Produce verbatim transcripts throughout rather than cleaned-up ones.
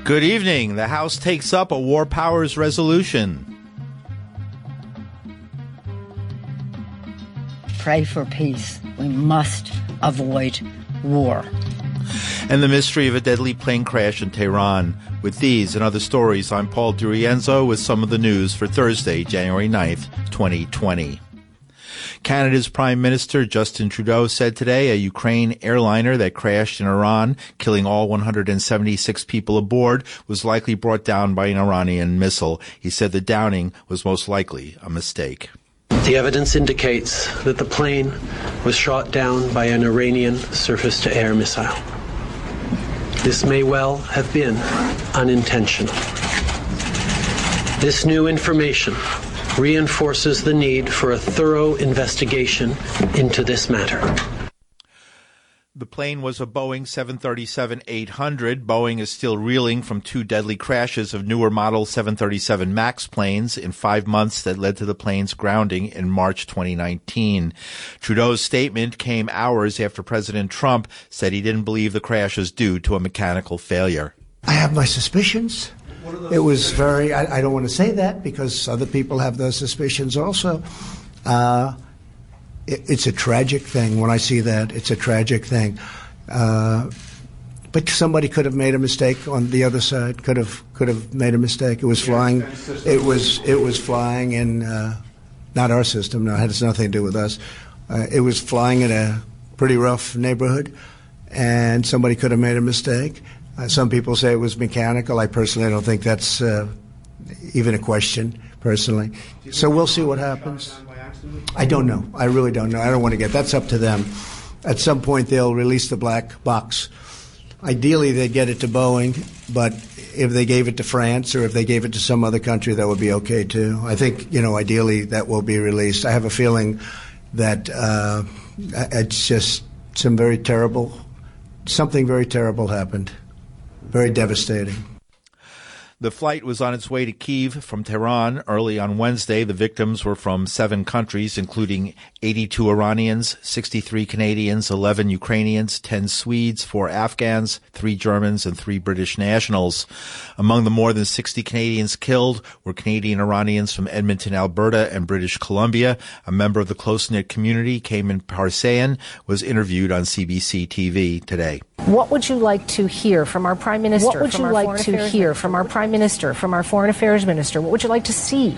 Good evening. The House takes up a War Powers resolution. Pray for peace. We must avoid war. And the mystery of a deadly plane crash in Tehran. With these and other stories, I'm Paul DiRienzo with some of the news for Thursday, January ninth, twenty twenty. Canada's Prime Minister Justin Trudeau said today a Ukraine airliner that crashed in Iran, killing all one hundred seventy-six people aboard, was likely brought down by an Iranian missile. He said the downing was most likely a mistake. The evidence indicates that the plane was shot down by an Iranian surface-to-air missile. This may well have been unintentional. This new information reinforces the need for a thorough investigation into this matter. The plane was a Boeing seven thirty-seven eight hundred. Boeing is still reeling from two deadly crashes of newer model seven thirty-seven MAX planes in five months that led to the plane's grounding in March twenty nineteen. Trudeau's statement came hours after President Trump said he didn't believe the crash was due to a mechanical failure. I have my suspicions. It was very, I, I don't want to say that because other people have those suspicions also. Uh, it, it's a tragic thing. When I see that, it's a tragic thing. Uh, but somebody could have made a mistake on the other side, could have could have made a mistake. It was flying, it was, it was flying in, uh, not our system, no, it has nothing to do with us. Uh, it was flying in a pretty rough neighborhood, and somebody could have made a mistake. Uh, some people say it was mechanical. I personally don't think that's uh, even a question, personally. So we'll see what happens. I don't know. I really don't know. I don't want to get, that's up to them. At some point they'll release the black box. Ideally they'd get it to Boeing, but if they gave it to France or if they gave it to some other country, that would be okay too. I think, you know, ideally that will be released. I have a feeling that uh, it's just some very terrible, something very terrible happened. Very devastating. The flight was on its way to Kyiv from Tehran early on Wednesday. The victims were from seven countries, including eighty-two Iranians, sixty-three Canadians, eleven Ukrainians, ten Swedes, four Afghans, three Germans, and three British nationals. Among the more than sixty Canadians killed were Canadian Iranians from Edmonton, Alberta, and British Columbia. A member of the close-knit community, Cayman Parsayan, was interviewed on C B C T V today. What would you like to hear from our Prime Minister? What would you like to hear from our Prime Minister, from our Foreign Affairs Minister? What would you like to see?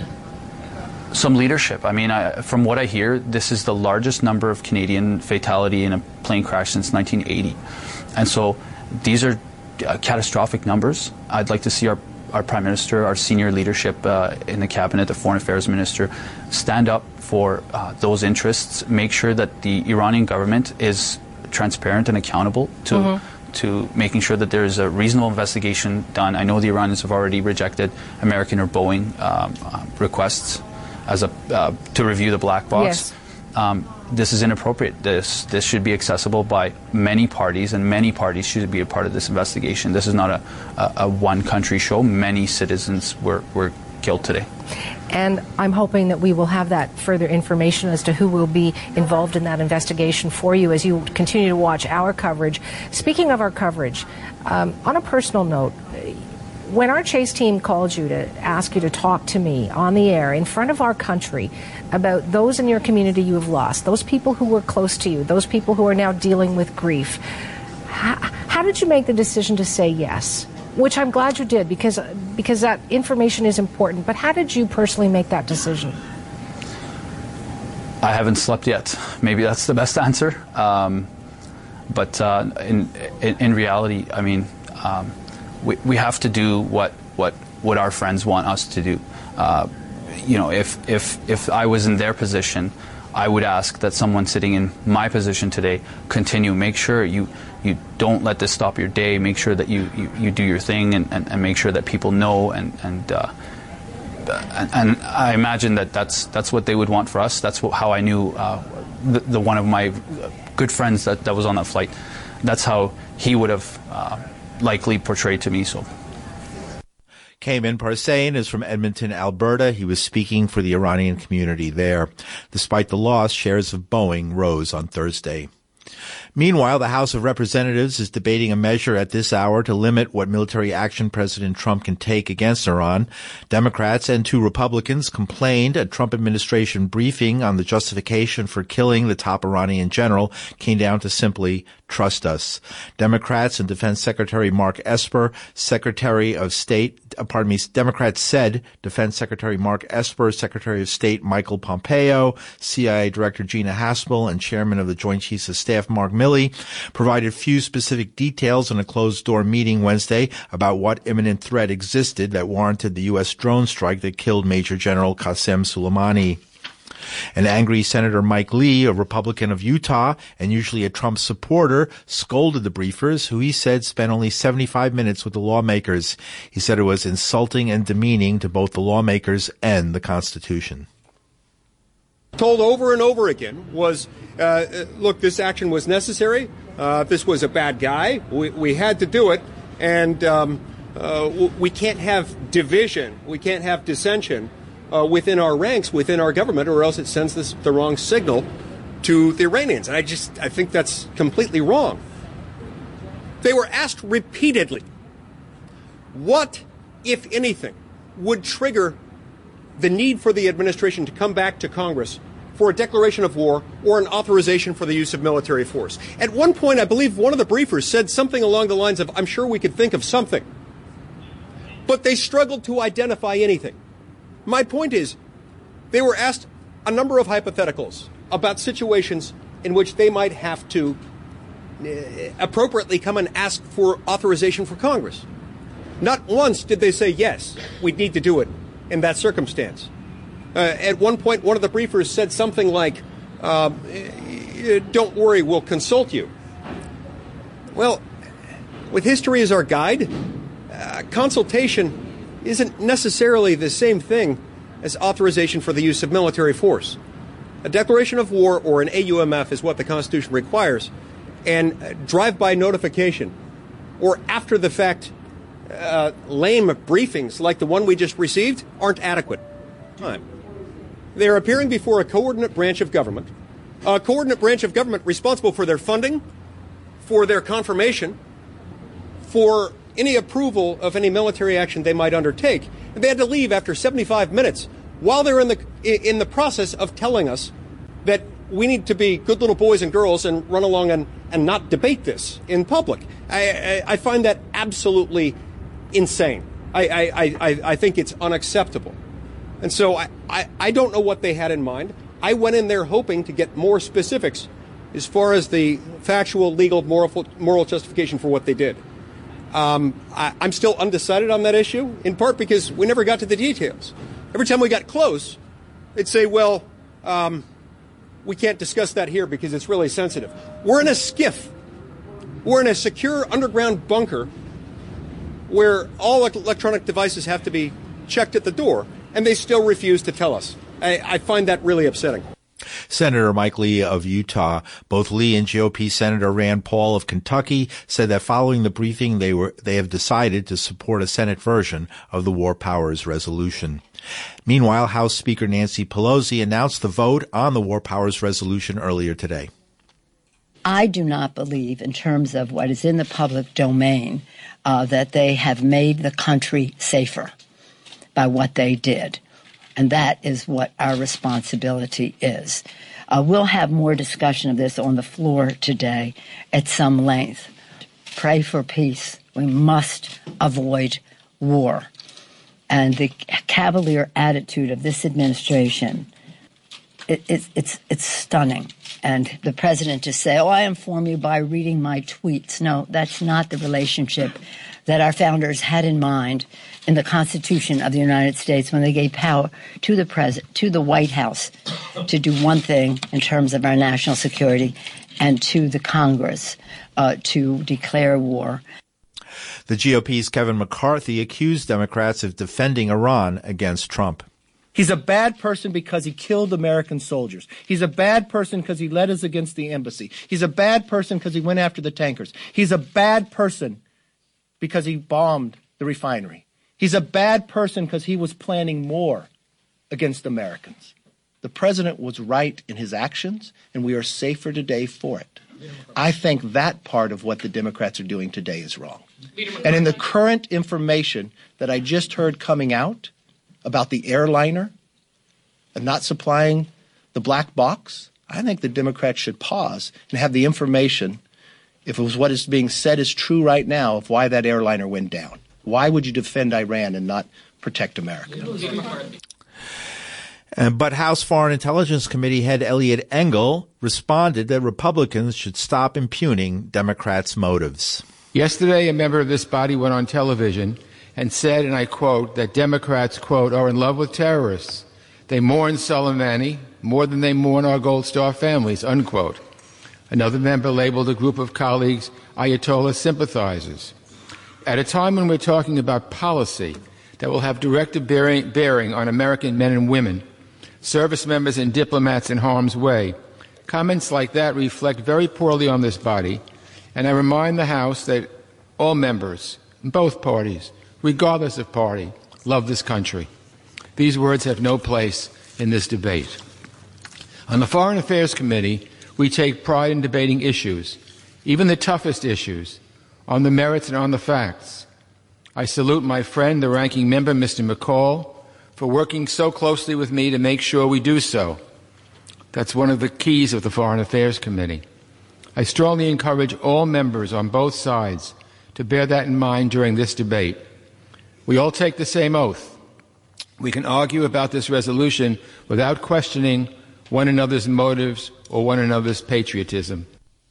Some leadership. I mean, I, from what I hear, this is the largest number of Canadian fatality in a plane crash since nineteen eighty. And so these are uh, catastrophic numbers. I'd like to see our, our Prime Minister, our senior leadership uh, in the Cabinet, the Foreign Affairs Minister, stand up for uh, those interests, make sure that the Iranian government is transparent and accountable to mm-hmm. to making sure that there is a reasonable investigation done. I know the Iranians have already rejected American or Boeing um, uh, requests as a uh, to review the black box. Yes. Um, this is inappropriate. This this should be accessible by many parties, and many parties should be a part of this investigation. This is not a, a, a one country show. Many citizens were, were killed today. And I'm hoping that we will have that further information as to who will be involved in that investigation for you as you continue to watch our coverage. Speaking of our coverage, um, on a personal note, when our Chase team called you to ask you to talk to me on the air in front of our country about those in your community you have lost, those people who were close to you, those people who are now dealing with grief, how, how did you make the decision to say yes? Which I'm glad you did, because because that information is important. But how did you personally make that decision? I haven't slept yet. Maybe that's the best answer. Um, but uh, in, in in reality, I mean, um, we we have to do what what what our friends want us to do. Uh, you know, if if if I was in their position, I would ask that someone sitting in my position today continue. Make sure you. You don't let this stop your day. Make sure that you, you, you do your thing and, and, and make sure that people know. And and, uh, and and I imagine that that's that's what they would want for us. That's what, how I knew uh, the, the one of my good friends that, that was on that flight. That's how he would have uh, likely portrayed to me. So. Cayman Parsayan is from Edmonton, Alberta. He was speaking for the Iranian community there. Despite the loss, shares of Boeing rose on Thursday. Meanwhile, the House of Representatives is debating a measure at this hour to limit what military action President Trump can take against Iran. Democrats and two Republicans complained a Trump administration briefing on the justification for killing the top Iranian general came down to simply trust us. Democrats and Defense Secretary Mark Esper, Secretary of State, uh, pardon me, Democrats said Defense Secretary Mark Esper, Secretary of State Michael Pompeo, C I A Director Gina Haspel, and Chairman of the Joint Chiefs of Staff Mark Milley provided few specific details in a closed-door meeting Wednesday about what imminent threat existed that warranted the U S drone strike that killed Major General Qasem Soleimani. An angry Senator Mike Lee, a Republican of Utah and usually a Trump supporter, scolded the briefers, who he said spent only seventy-five minutes with the lawmakers. He said it was insulting and demeaning to both the lawmakers and the Constitution. Told over and over again was, uh, look, this action was necessary. Uh, this was a bad guy. We, we had to do it. And um, uh, we can't have division. We can't have dissension uh, within our ranks, within our government, or else it sends this, the wrong signal to the Iranians. And I just, I think that's completely wrong. They were asked repeatedly, what, if anything, would trigger the need for the administration to come back to Congress for a declaration of war or an authorization for the use of military force. At one point, I believe one of the briefers said something along the lines of, I'm sure we could think of something. But they struggled to identify anything. My point is, they were asked a number of hypotheticals about situations in which they might have to uh, appropriately come and ask for authorization for Congress. Not once did they say, yes, we need to do it in that circumstance. Uh, at one point, one of the briefers said something like, uh, don't worry, we'll consult you. Well, with history as our guide, uh, consultation isn't necessarily the same thing as authorization for the use of military force. A declaration of war or an A U M F is what the Constitution requires, and drive-by notification or after-the-fact Uh, lame briefings like the one we just received aren't adequate. Time. They're appearing before a coordinate branch of government, a coordinate branch of government responsible for their funding, for their confirmation, for any approval of any military action they might undertake. And they had to leave after seventy-five minutes while they're in the in the process of telling us that we need to be good little boys and girls and run along and, and not debate this in public. I, I, I find that absolutely insane. I, I, I, I think it's unacceptable. And so I, I, I don't know what they had in mind. I went in there hoping to get more specifics as far as the factual, legal, moral, moral justification for what they did. Um, I, I'm still undecided on that issue, in part because we never got to the details. Every time we got close, they'd say, well, um, we can't discuss that here because it's really sensitive. We're in a skiff. We're in a secure underground bunker where all electronic devices have to be checked at the door, and they still refuse to tell us. I, I find that really upsetting. Senator Mike Lee of Utah, both Lee and G O P Senator Rand Paul of Kentucky said that following the briefing, they were they have decided to support a Senate version of the War Powers Resolution. Meanwhile, House Speaker Nancy Pelosi announced the vote on the War Powers Resolution earlier today. I do not believe, in terms of what is in the public domain, uh, that they have made the country safer by what they did. And that is what our responsibility is. Uh, we'll have more discussion of this on the floor today at some length. Pray for peace. We must avoid war. And the cavalier attitude of this administration, it, it, it's, it's stunning. And the president to say, oh, I inform you by reading my tweets. No, that's not the relationship that our founders had in mind in the Constitution of the United States when they gave power to the president, to the White House to do one thing in terms of our national security, and to the Congress uh, to declare war. The G O P's Kevin McCarthy accused Democrats of defending Iran against Trump. He's a bad person because he killed American soldiers. He's a bad person because he led us against the embassy. He's a bad person because he went after the tankers. He's a bad person because he bombed the refinery. He's a bad person because he was planning more against Americans. The president was right in his actions, and we are safer today for it. I think that part of what the Democrats are doing today is wrong. And in the current information that I just heard coming out about the airliner and not supplying the black box, I think the Democrats should pause and have the information, if it was what is being said is true right now, of why that airliner went down. Why would you defend Iran and not protect America? Uh, but House Foreign Intelligence Committee head Eliot Engel responded that Republicans should stop impugning Democrats' motives. Yesterday, a member of this body went on television and said, and I quote, that Democrats, quote, are in love with terrorists. They mourn Soleimani more than they mourn our Gold Star families, unquote. Another member labeled a group of colleagues Ayatollah sympathizers. At a time when we're talking about policy that will have direct bearing, bearing on American men and women, service members and diplomats in harm's way, comments like that reflect very poorly on this body, and I remind the House that all members, both parties, regardless of party, love this country. These words have no place in this debate. On the Foreign Affairs Committee, we take pride in debating issues, even the toughest issues, on the merits and on the facts. I salute my friend, the ranking member, Mister McCall, for working so closely with me to make sure we do so. That's one of the keys of the Foreign Affairs Committee. I strongly encourage all members on both sides to bear that in mind during this debate. We all take the same oath. We can argue about this resolution without questioning one another's motives or one another's patriotism.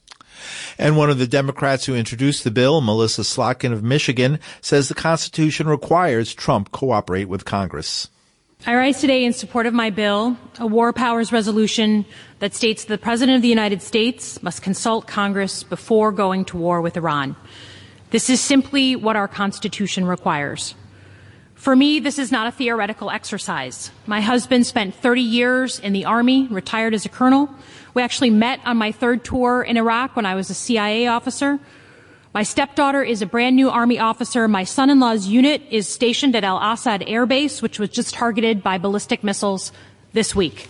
And one of the Democrats who introduced the bill, Melissa Slotkin of Michigan, says the Constitution requires Trump cooperate with Congress. I rise today in support of my bill, a war powers resolution that states the President of the United States must consult Congress before going to war with Iran. This is simply what our Constitution requires. For me, this is not a theoretical exercise. My husband spent thirty years in the Army, retired as a colonel. We actually met on my third tour in Iraq when I was a C I A officer. My stepdaughter is a brand new Army officer. My son-in-law's unit is stationed at Al Assad Air Base, which was just targeted by ballistic missiles this week.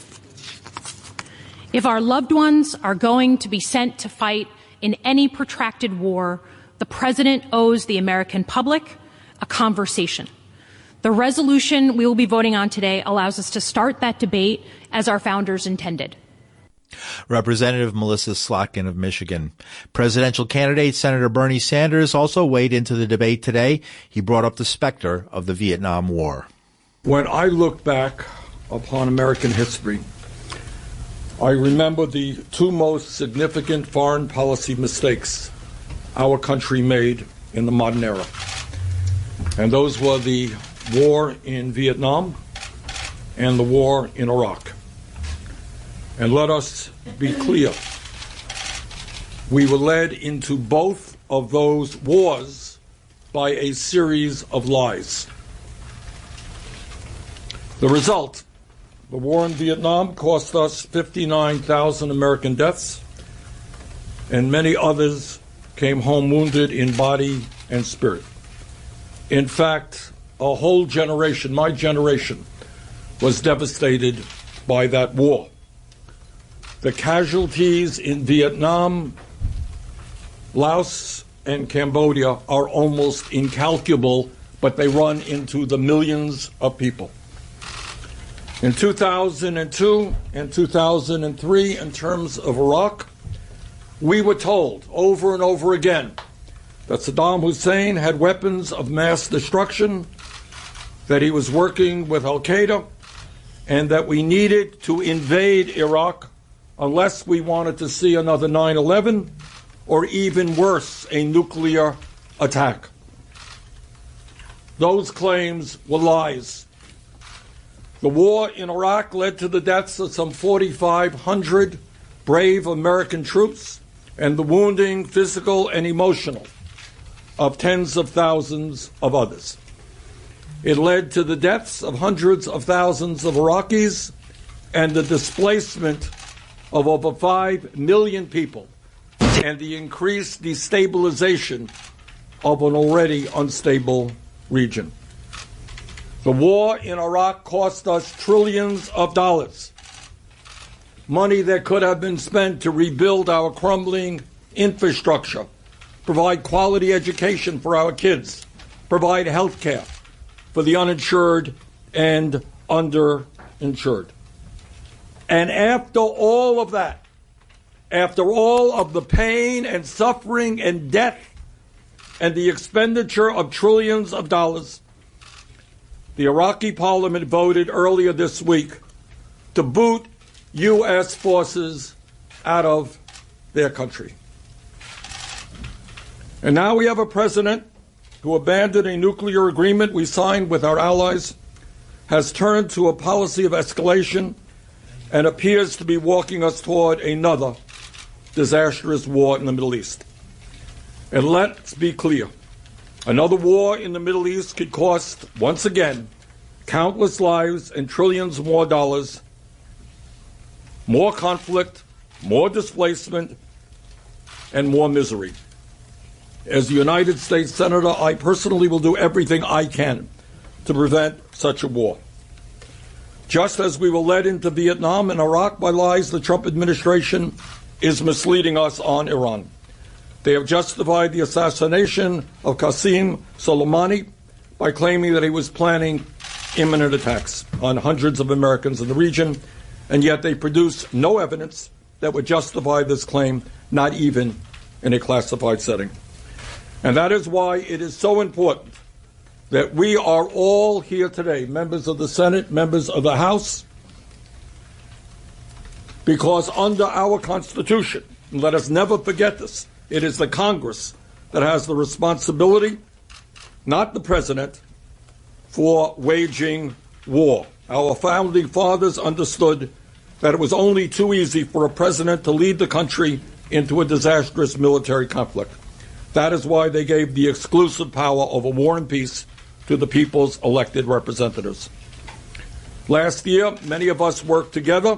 If our loved ones are going to be sent to fight in any protracted war, the President owes the American public a conversation. The resolution we will be voting on today allows us to start that debate as our founders intended. Representative Melissa Slotkin of Michigan. Presidential candidate Senator Bernie Sanders also weighed into the debate today. He brought up the specter of the Vietnam War. When I look back upon American history, I remember the two most significant foreign policy mistakes our country made in the modern era. And those were the war in Vietnam and the war in Iraq. And let us be clear, we were led into both of those wars by a series of lies. The result, the war in Vietnam cost us fifty-nine thousand American deaths, and many others came home wounded in body and spirit. In fact, a whole generation, my generation, was devastated by that war. The casualties in Vietnam, Laos, and Cambodia are almost incalculable, but they run into the millions of people. In two thousand two and two thousand three, in terms of Iraq, we were told over and over again that Saddam Hussein had weapons of mass destruction, that he was working with Al-Qaeda, and that we needed to invade Iraq unless we wanted to see another nine eleven, or even worse, a nuclear attack. Those claims were lies. The war in Iraq led to the deaths of some forty-five hundred brave American troops and the wounding, physical and emotional, of tens of thousands of others. It led to the deaths of hundreds of thousands of Iraqis and the displacement of over five million people and the increased destabilization of an already unstable region. The war in Iraq cost us trillions of dollars, money that could have been spent to rebuild our crumbling infrastructure, provide quality education for our kids, provide health care for the uninsured and underinsured. And after all of that, after all of the pain and suffering and death and the expenditure of trillions of dollars, the Iraqi parliament voted earlier this week to boot U S forces out of their country. And now we have a president who abandoned a nuclear agreement we signed with our allies, has turned to a policy of escalation, and appears to be walking us toward another disastrous war in the Middle East. And let's be clear, another war in the Middle East could cost, once again, countless lives and trillions more dollars, more conflict, more displacement, and more misery. As a United States Senator, I personally will do everything I can to prevent such a war. Just as we were led into Vietnam and Iraq by lies, the Trump administration is misleading us on Iran. They have justified the assassination of Qasem Soleimani by claiming that he was planning imminent attacks on hundreds of Americans in the region, and yet they produce no evidence that would justify this claim, not even in a classified setting. And that is why it is so important that we are all here today, members of the Senate, members of the House, because under our Constitution, and let us never forget this, it is the Congress that has the responsibility, not the President, for waging war. Our founding fathers understood that it was only too easy for a president to lead the country into a disastrous military conflict. That is why they gave the exclusive power over war and peace to the people's elected representatives. Last year, many of us worked together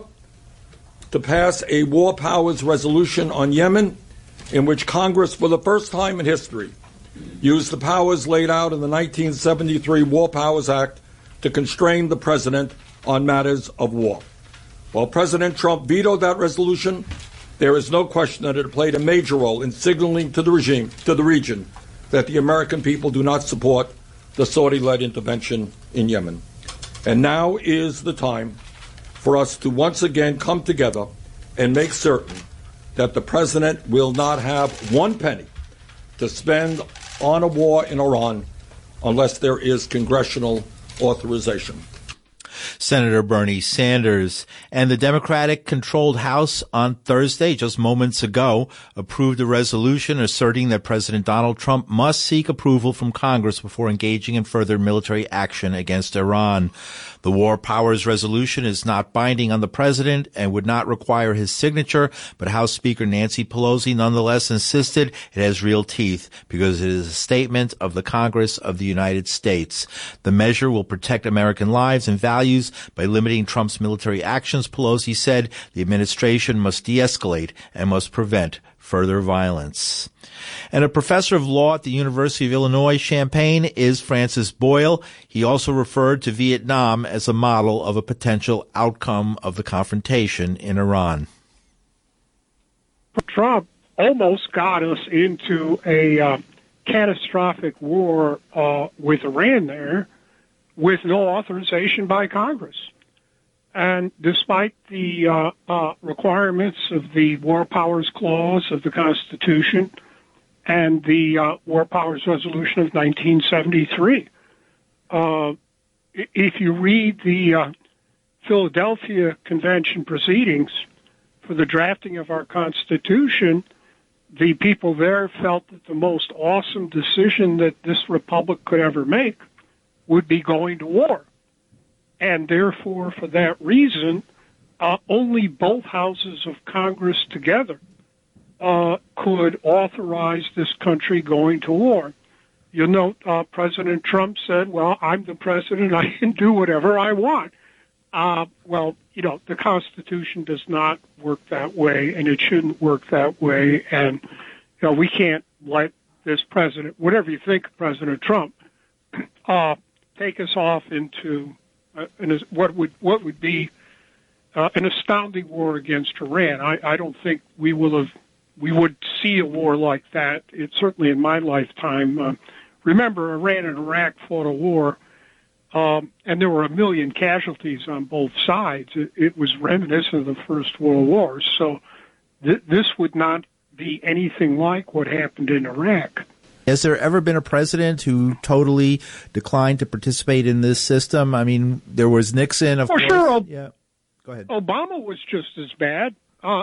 to pass a war powers resolution on Yemen, in which Congress, for the first time in history, used the powers laid out in the nineteen seventy-three War Powers Act to constrain the president on matters of war. While President Trump vetoed that resolution, there is no question that it played a major role in signaling to the regime, to the region, that the American people do not support the Saudi-led intervention in Yemen. And now is the time for us to once again come together and make certain that the president will not have one penny to spend on a war in Iran unless there is congressional authorization. Senator Bernie Sanders. And the Democratic-controlled House on Thursday, just moments ago, approved a resolution asserting that President Donald Trump must seek approval from Congress before engaging in further military action against Iran. The War Powers Resolution is not binding on the president and would not require his signature, but House Speaker Nancy Pelosi nonetheless insisted it has real teeth because it is a statement of the Congress of the United States. The measure will protect American lives and values by limiting Trump's military actions, Pelosi said. The administration must de-escalate and must prevent further violence. And a professor of law at the University of Illinois Champaign is Francis Boyle. He also referred to Vietnam as a model of a potential outcome of the confrontation in Iran. Trump almost got us into a uh, catastrophic war uh, with Iran there with no authorization by Congress. And despite the uh, uh, requirements of the War Powers Clause of the Constitution and the uh, War Powers Resolution of nineteen seventy-three, uh, if you read the uh, Philadelphia Convention proceedings for the drafting of our Constitution, the people there felt that the most awesome decision that this republic could ever make would be going to war. And therefore, for that reason, uh, only both houses of Congress together uh, could authorize this country going to war. You'll note uh, President Trump said, well, I'm the president, I can do whatever I want. Uh, well, you know, the Constitution does not work that way, and it shouldn't work that way. And, you know, we can't let this president, whatever you think of President Trump, uh, take us off into uh, an, what would what would be uh, an astounding war against Iran. I, I don't think we will have we would see a war like that. It certainly in my lifetime. Uh, remember, Iran and Iraq fought a war, um, and there were a million casualties on both sides. It, it was reminiscent of the First World War. So th- this would not be anything like what happened in Iraq. Has there ever been a president who totally declined to participate in this system? I mean, there was Nixon, of For course. sure. Yeah. Go ahead. Obama was just as bad. Uh,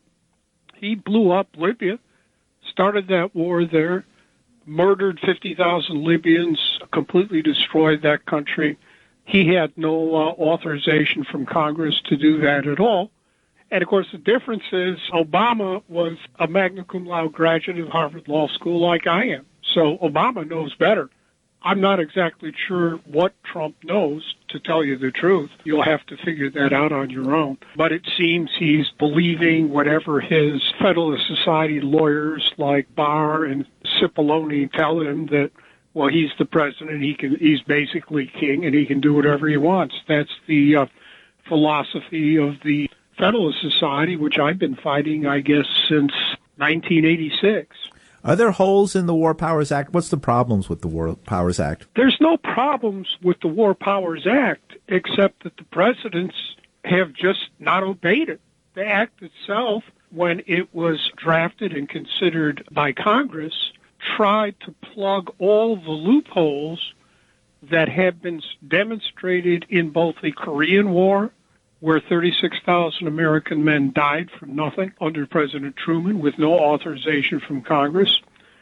he blew up Libya, started that war there, murdered fifty thousand Libyans, completely destroyed that country. He had no uh, authorization from Congress to do that at all. And, of course, the difference is Obama was a magna cum laude graduate of Harvard Law School like I am. So Obama knows better. I'm not exactly sure what Trump knows, to tell you the truth. You'll have to figure that out on your own. But it seems he's believing whatever his Federalist Society lawyers like Barr and Cipollone tell him, that, well, he's the president, he can, he's basically king, and he can do whatever he wants. That's the uh, philosophy of the Federalist Society, which I've been fighting, I guess, since nineteen eighty-six. Are there holes in the War Powers Act? What's the problems with the War Powers Act? There's no problems with the War Powers Act, except that the presidents have just not obeyed it. The act itself, when it was drafted and considered by Congress, tried to plug all the loopholes that have been demonstrated in both the Korean War, where thirty-six thousand American men died for nothing under President Truman with no authorization from Congress.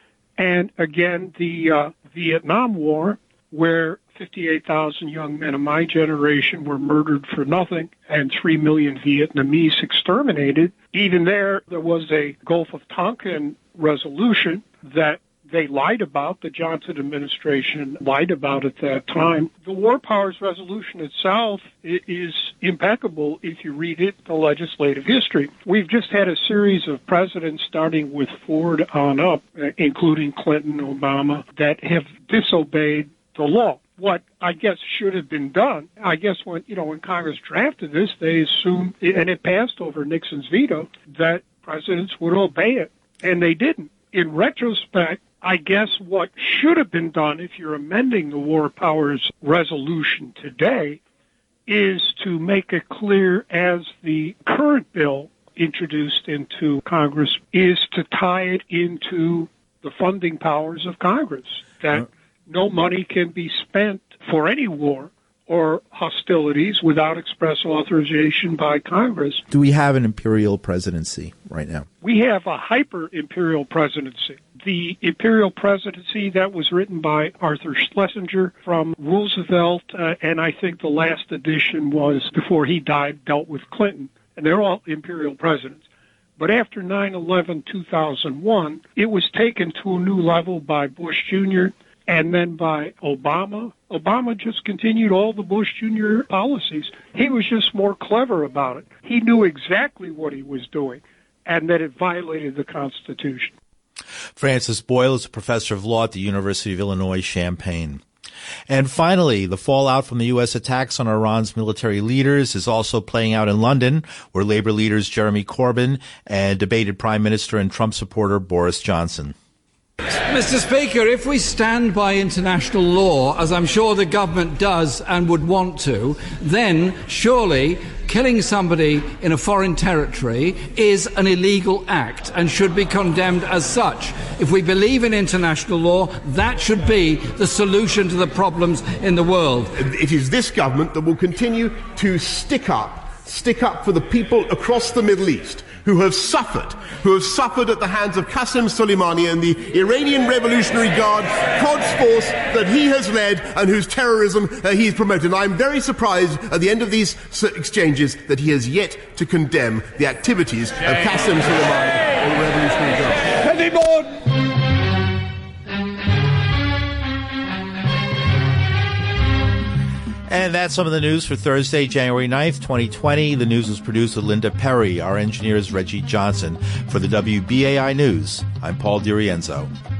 And again, the uh, Vietnam War, where fifty-eight thousand young men of my generation were murdered for nothing and three million Vietnamese exterminated. Even there, there was a Gulf of Tonkin resolution that they lied about, the Johnson administration lied about at that time. The War Powers Resolution itself is impeccable if you read it, the legislative history. We've just had a series of presidents, starting with Ford on up, including Clinton, Obama, that have disobeyed the law. What I guess should have been done, I guess when, you know, when Congress drafted this, they assumed, and it passed over Nixon's veto, that presidents would obey it, and they didn't. In retrospect, I guess what should have been done, if you're amending the War Powers Resolution today, is to make it clear, as the current bill introduced into Congress, is to tie it into the funding powers of Congress, that no money can be spent for any war or hostilities without express authorization by Congress. Do we have an imperial presidency right now? We have a hyper-imperial presidency. The imperial presidency that was written by Arthur Schlesinger from Roosevelt, uh, and I think the last edition was, before he died, dealt with Clinton. And they're all imperial presidents. But after nine eleven two thousand one, it was taken to a new level by Bush Junior and then by Obama. Obama just continued all the Bush Junior policies. He was just more clever about it. He knew exactly what he was doing, and that it violated the Constitution. Francis Boyle is a professor of law at the University of Illinois, Champaign. And finally, the fallout from the U S attacks on Iran's military leaders is also playing out in London, where Labour leaders Jeremy Corbyn and debated Prime Minister and Trump supporter Boris Johnson. Mister Speaker, if we stand by international law, as I'm sure the government does and would want to, then surely killing somebody in a foreign territory is an illegal act and should be condemned as such. If we believe in international law, that should be the solution to the problems in the world. It is this government that will continue to stick up, stick up for the people across the Middle East who have suffered, who have suffered at the hands of Qasem Soleimani and the Iranian Revolutionary Guard, Quds Force that he has led and whose terrorism uh, he has promoted. And I'm very surprised at the end of these exchanges that he has yet to condemn the activities of Qasem Soleimani and the Revolutionary Guard. And that's some of the news for Thursday, January ninth, twenty twenty. The news was produced with Linda Perry. Our engineer is Reggie Johnson. For the W B A I News, I'm Paul DiRienzo.